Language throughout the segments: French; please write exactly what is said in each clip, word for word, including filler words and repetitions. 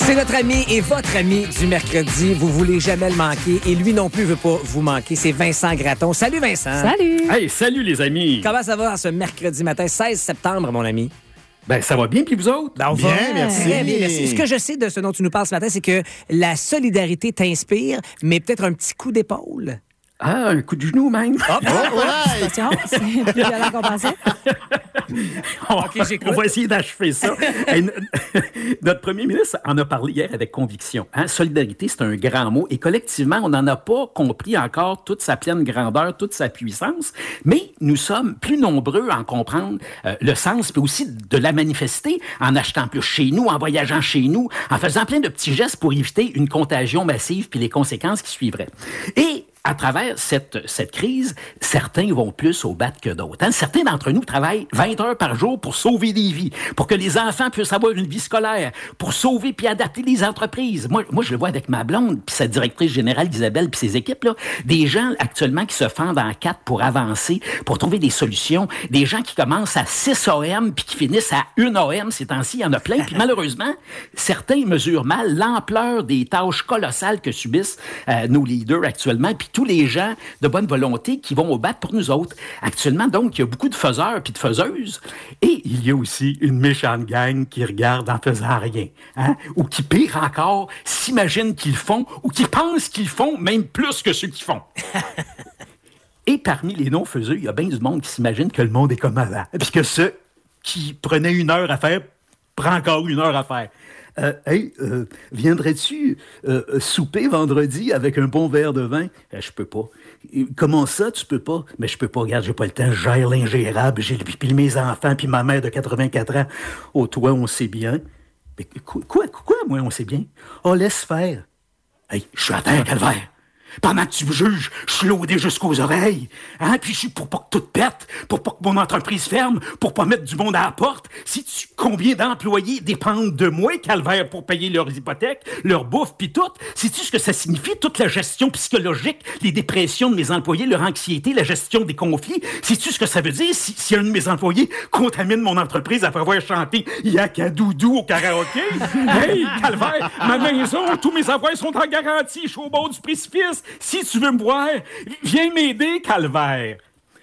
C'est notre ami et votre ami du mercredi. Vous voulez jamais le manquer et lui non plus veut pas vous manquer. C'est Vincent Gratton. Salut Vincent. Salut. Hey, salut les amis. Comment ça va ce mercredi matin, seize septembre, mon ami? Ben, ça va bien, puis vous autres? Ben, on Bien, va. merci. Très bien, merci. Ce que je sais de ce dont tu nous parles ce matin, c'est que la solidarité t'inspire, mais peut-être un petit coup d'épaule. Ah, un coup de genou même. Hop, Oh, ouais. Attention, c'est plus violent qu'on pensait. on, OK, j'écoute. on va essayer d'achever ça. Hey, n- notre premier ministre en a parlé hier avec conviction. Hein? Solidarité, c'est un grand mot. Et collectivement, on n'en a pas compris encore toute sa pleine grandeur, toute sa puissance. Mais nous sommes plus nombreux à en comprendre euh, le sens, puis aussi de la manifester en achetant plus chez nous, en voyageant chez nous, en faisant plein de petits gestes pour éviter une contagion massive puis les conséquences qui suivraient. Et à travers cette, cette crise, certains vont plus au bat que d'autres. Hein? Certains d'entre nous travaillent vingt heures par jour pour sauver des vies, pour que les enfants puissent avoir une vie scolaire, pour sauver puis adapter les entreprises. Moi, moi je le vois avec ma blonde, puis sa directrice générale Isabelle, puis ses équipes, là, des gens actuellement qui se fendent en quatre pour avancer, pour trouver des solutions, des gens qui commencent à six A M puis qui finissent à une A M ces temps-ci, il y en a plein. Puis malheureusement, certains mesurent mal l'ampleur des tâches colossales que subissent euh, nos leaders actuellement, puis tous les gens de bonne volonté qui vont au bat pour nous autres. Actuellement, donc, il y a beaucoup de faiseurs puis de faiseuses. Et il y a aussi une méchante gang qui regarde en faisant rien. Hein? Ou qui, pire encore, s'imaginent qu'ils font ou qui pensent qu'ils font même plus que ceux qui font. Et parmi les non-faiseux, il y a bien du monde qui s'imagine que le monde est comme avant. Puis que ceux qui prenaient une heure à faire prend encore une heure à faire. Euh, hey, euh, viendrais-tu euh, souper vendredi avec un bon verre de vin? Euh, je peux pas. Comment ça, tu peux pas? Mais je peux pas, regarde, j'ai pas le temps, je gère l'ingérable, j'ai puis mes enfants, puis ma mère de quatre-vingt-quatre ans. Oh, toi, on sait bien. Mais quoi, quoi, quoi, moi, on sait bien? Oh, laisse faire. Hey, je suis à terre, calvaire. Pendant que tu me juges, je suis loadé jusqu'aux oreilles. Hein? Puis je suis pour pas que tout pète, pour pas que mon entreprise ferme, pour pas mettre du monde à la porte. Sais-tu combien d'employés dépendent de moi, calvaire, pour payer leurs hypothèques, leur bouffe, puis tout? Sais-tu ce que ça signifie, toute la gestion psychologique, les dépressions de mes employés, leur anxiété, la gestion des conflits? Sais-tu ce que ça veut dire si, si un de mes employés contamine mon entreprise après avoir chanté « Yakadoudou » au karaoké? Hey, calvaire, ma maison, tous mes avoirs sont en garantie, je suis au bord du précipice. Si tu veux me voir, viens m'aider, calvaire.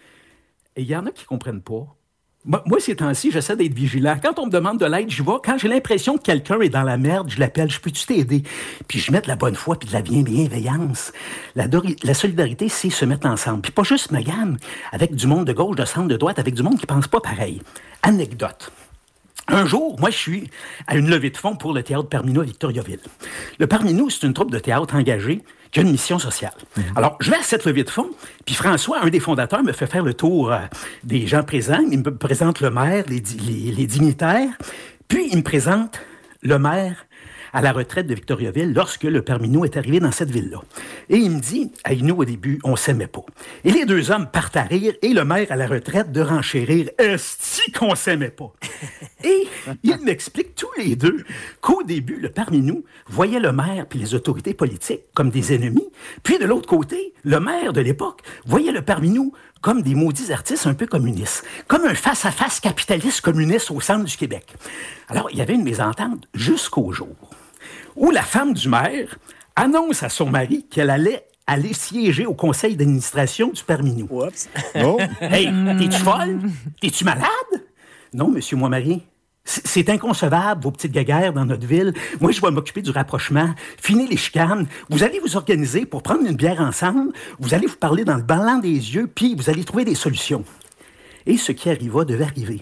Et il y en a qui comprennent pas. Moi, moi, ces temps-ci, j'essaie d'être vigilant. Quand on me demande de l'aide, j'y vais. Quand j'ai l'impression que quelqu'un est dans la merde, je l'appelle. Je peux-tu t'aider? Puis je mets de la bonne foi puis de la bienveillance. La, dori- la solidarité, c'est se mettre ensemble. Puis pas juste Megane, avec du monde de gauche, de centre, de droite, avec du monde qui pense pas pareil. Anecdote. Un jour, moi, je suis à une levée de fonds pour le théâtre Parminou à Victoriaville. Le Parminou, c'est une troupe de théâtre engagée qui a une mission sociale. Mmh. Alors, je vais à cette levée de fonds, puis François, un des fondateurs, me fait faire le tour euh, des gens présents. Il me présente le maire, les, les, les dignitaires, puis il me présente le maire à la retraite de Victoriaville lorsque le Parminou est arrivé dans cette ville-là. Et il me dit, hey, nous, au début, on s'aimait pas. Et les deux hommes partent à rire, et le maire à la retraite de renchérir, est-ce qu'on s'aimait pas? Et ils m'expliquent tous les deux qu'au début, le Parminou voyait le maire puis les autorités politiques comme des ennemis, puis de l'autre côté, le maire de l'époque voyait le Parminou comme des maudits artistes un peu communistes, comme un face-à-face capitaliste communiste au centre du Québec. Alors, il y avait une mésentente jusqu'au jour où la femme du maire annonce à son mari qu'elle allait aller siéger au conseil d'administration du Parminou. Oups. Oh. Hey, t'es-tu folle? T'es-tu malade? Non, monsieur mon mari. C'est inconcevable, vos petites guéguerres dans notre ville. Moi, je vais m'occuper du rapprochement, finir les chicanes. Vous allez vous organiser pour prendre une bière ensemble. Vous allez vous parler dans le blanc des yeux, puis vous allez trouver des solutions. Et ce qui arriva devait arriver.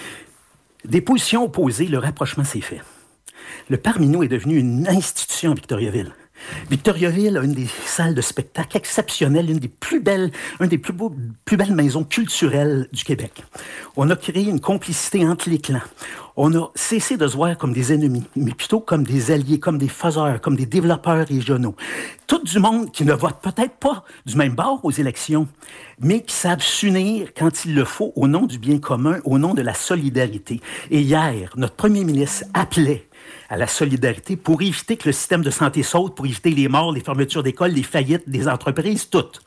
Des positions opposées, le rapprochement s'est fait. Le Parminou est devenu une institution à Victoriaville. Victoriaville a une des salles de spectacle exceptionnelles, une des plus belles, une des plus, beaux, plus belles maisons culturelles du Québec. On a créé une complicité entre les clans. On a cessé de se voir comme des ennemis, mais plutôt comme des alliés, comme des faiseurs, comme des développeurs régionaux. Tout du monde qui ne vote peut-être pas du même bord aux élections, mais qui savent s'unir quand il le faut au nom du bien commun, au nom de la solidarité. Et hier, notre premier ministre appelait à la solidarité pour éviter que le système de santé saute, pour éviter les morts, les fermetures d'écoles, les faillites des entreprises, toutes.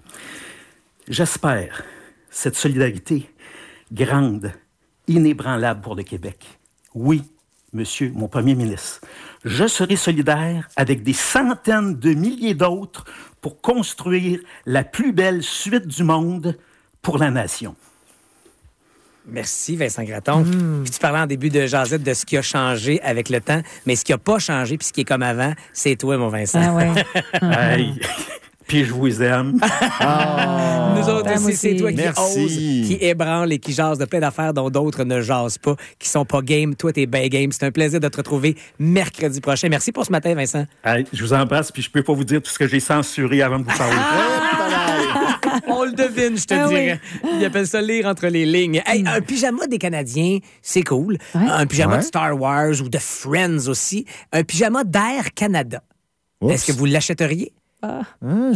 J'espère cette solidarité grande, inébranlable pour le Québec. Oui, monsieur, mon premier ministre, je serai solidaire avec des centaines de milliers d'autres pour construire la plus belle suite du monde pour la nation. Merci, Vincent Gratton. Mm. Puis tu parlais en début de jasette de ce qui a changé avec le temps, mais ce qui n'a pas changé puis ce qui est comme avant, c'est toi, mon Vincent. Ah ouais. Hey. Puis je vous aime. Oh. Nous autres aussi, c'est toi qui Merci. ose, qui ébranle et qui jase de plein d'affaires dont d'autres ne jasent pas, qui sont pas game. Toi, t'es bien game. C'est un plaisir de te retrouver mercredi prochain. Merci pour ce matin, Vincent. Hey, je vous embrasse, puis je peux pas vous dire tout ce que j'ai censuré avant de vous parler. On le devine, je te Ah dirais. Oui. Il appelle ça lire entre les lignes. Hey, un pyjama des Canadiens, c'est cool. Ouais. Un pyjama Ouais. de Star Wars ou de Friends aussi. Un pyjama d'Air Canada. Oups. Est-ce que vous l'achèteriez? Ah. Hein,